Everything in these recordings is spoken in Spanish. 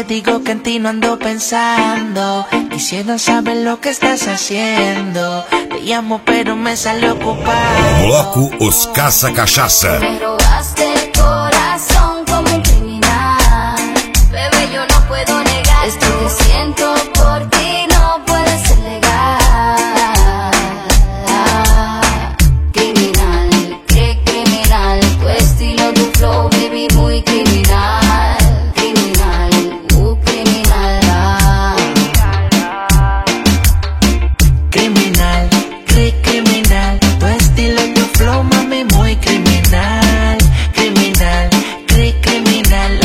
digo que en ti no ando pensando. Quisiera saber lo que estás haciendo. Te llamo pero me sale ocupado. Bloco Os Caça Cachaça. Me robaste el corazón como un criminal. Bebé, yo no puedo negar. Esto que siento por ti no puede ser legal. Criminal, qué criminal. Tu estilo, tu flow, baby, muy criminal. Criminal, criminal. Criminal, criminal. Tu estilo, tu flow, mami, muy criminal. Criminal, criminal.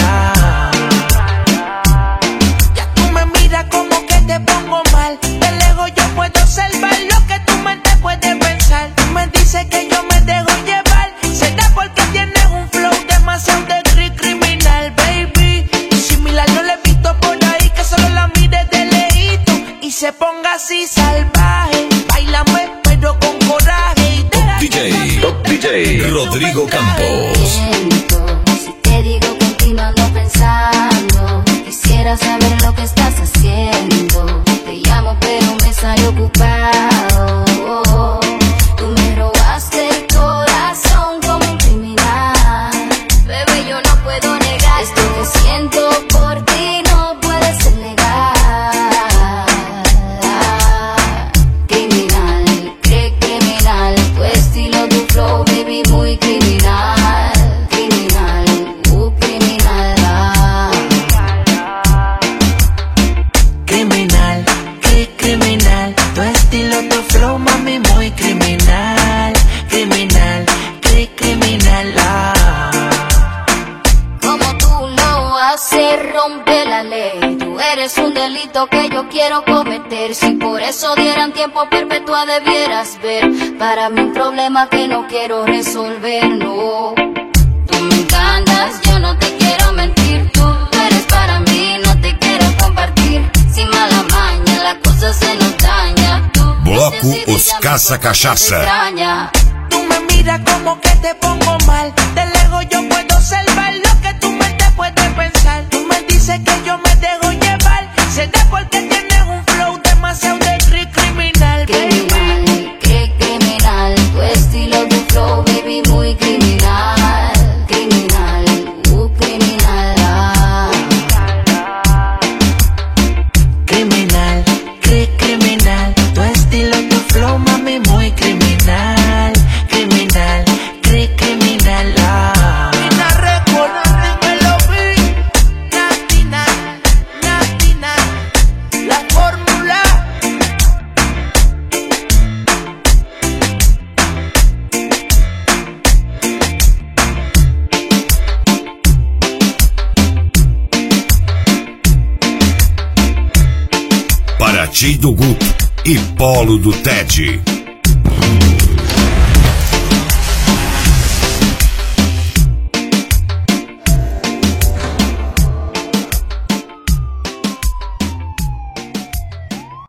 Ya tú me miras como que te pongo mal. De lejos yo puedo observar lo que tu mente puede pensar. Tú me dices que yo me dejo llevar. Será porque tienes un flow demasiado de criminal, baby. Y similar no le he visto por ahí, que solo la mire de lejito y se ponga así salvaje. Bailame pero con coraje y Top DJ Rodrigo Campos. Si te digo que en ti no ando pensando, quisiera saber lo que estás haciendo. Te llamo pero me sale ocupado. Tú me robaste el corazón como un criminal. Bebé, yo no puedo negar. Esto que siento por ti no puede ser legal. Criminal, criminal. Tu estilo, tu flow, baby, muy criminal. Criminal, criminal. criminal, criminal. Tu estilo, tu flow, mami, muy criminal. Criminal, criminal. Como tú lo haces, rompe la ley. Tú eres un delito que yo quiero cometer. Si por eso dieran tiempo perpetua debieras ver. Para mí un problema que no quiero resolver, no. Tú me encantas, yo no te quiero mentir. Tú eres para mí, no te quiero compartir. Sin mala maña, la cosa se nos daña. Tú Bloco Os Caça Cachaça. Tú me miras como que te pongo mal. De lejos yo puedo observar lo que tu mente puede pensar. Tú me dices que yo me dejo llevar. Será porque tienes un flow demasiado de criminal, baby. Criminal, criminal. Tu estilo, tu flow, baby, muy criminal. Criminal, criminal. Criminal, criminal. Tu estilo, tu flow, mami, muy criminal. Criminal, criminal. Tina Record, dímelo, Natina, la fórmula. Paraty do Guto e Polo do Ted.